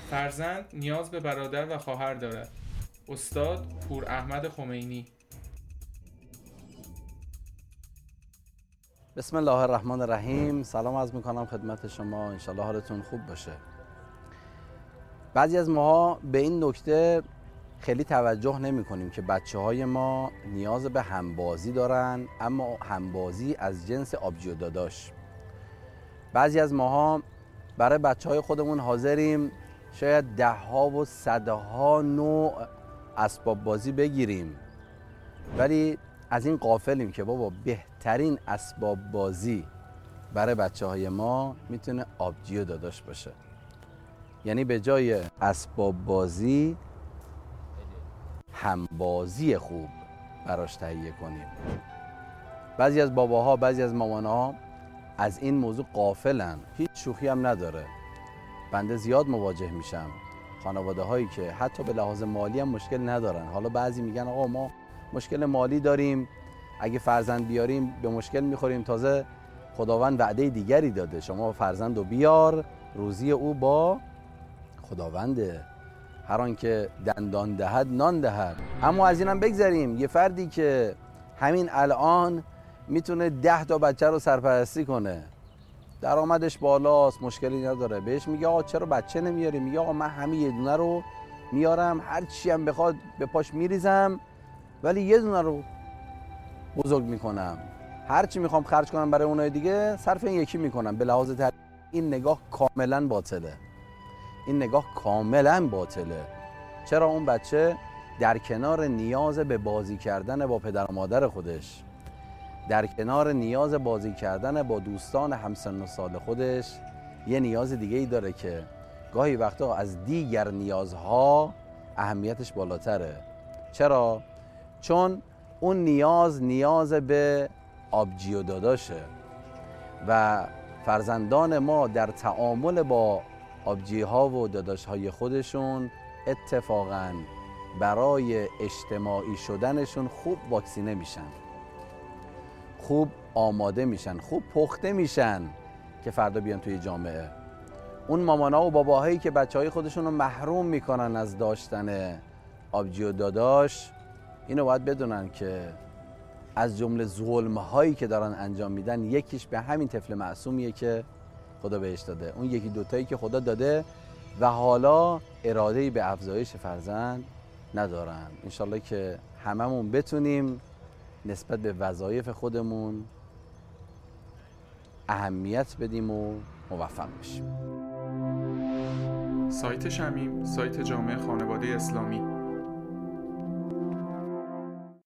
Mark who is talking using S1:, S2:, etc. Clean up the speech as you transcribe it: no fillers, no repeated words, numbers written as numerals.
S1: فرزند نیاز به برادر و خواهر دارد. استاد پور احمد خمینی.
S2: بسم الله الرحمن الرحیم. سلام عرض میکنم خدمت شما، انشالله حالتون خوب باشه. بعضی از ماها به این نکته خیلی توجه نمی کنیم که بچه های ما نیاز به همبازی دارن، اما همبازی از جنس آبجی و داداش. بعضی از ماها برای بچه های خودمون حاضریم شاید 10 ها و 100 ها نوع اسباب بازی بگیریم، ولی از این غافلیم که بابا بهترین اسباب بازی برای بچه های ما میتونه آبجی و داداش باشه. یعنی به جای اسباب بازی همبازی خوب براش تهیه کنیم. بعضی از باباها، بعضی از مامانها از این موضوع غافلن، هیچ شوخی هم نداره. بنده زیاد مواجه میشم خانواده هایی که حتی به لحاظ مالی هم مشکل ندارن. حالا بعضی میگن آقا ما مشکل مالی داریم، اگه فرزند بیاریم به مشکل میخوریم، تازه خداوند وعده دیگری داده، شما فرزند رو بیار روزی او با خداونده، هر آن که دندان دهد نان دهد. اما از اینم بگذریم، یه فردی که همین الان میتونه 10 تا بچه رو سرپرستی کنه، درآمدش بالاست، مشکلی نداره، بهش میگه آقا چرا بچه نمیاری؟ میگه آقا من همین یه دونه رو میارم، هر چی هم بخواد به پاش میریزم، ولی یه دونه رو بزرگ میکنم، هر چی میخوام خرج کنم برای اونای دیگه صرف این یکی میکنم. به لحاظ این نگاه کاملا باطله. این نگاه کاملا باطله. چرا اون بچه در کنار نیاز به بازی کردن با پدر و مادر خودش، در کنار نیاز بازی کردن با دوستان همسن و سال خودش، یه نیاز دیگه ای داره که گاهی وقتا از دیگر نیازها اهمیتش بالاتره. چرا؟ چون اون نیاز به آبجی و داداشه و فرزندان ما در تعامل با آبجی ها و داداش های خودشون اتفاقاً برای اجتماعی شدنشون خوب واکسینه میشن، خوب آماده میشن، خوب پخته میشن که فردا بیان توی جامعه. اون مامانا و باباهایی که بچهای خودشون رو محروم میکنن از داشتن آبجی و داداش، اینو باید بدونن که از جمله ظلم‌هایی که دارن انجام میدن یکیش به همین طفل معصومیه که خدا بهش داده، اون یکی دوتایی که خدا داده و حالا اراده‌ای به افزایش فرزند ندارن. انشالله که هممون بتونیم نسبت به وظایف خودمون اهمیت بدیم و موفق بشیم.
S1: سایت شمیم، سایت جامعه خانواده اسلامی.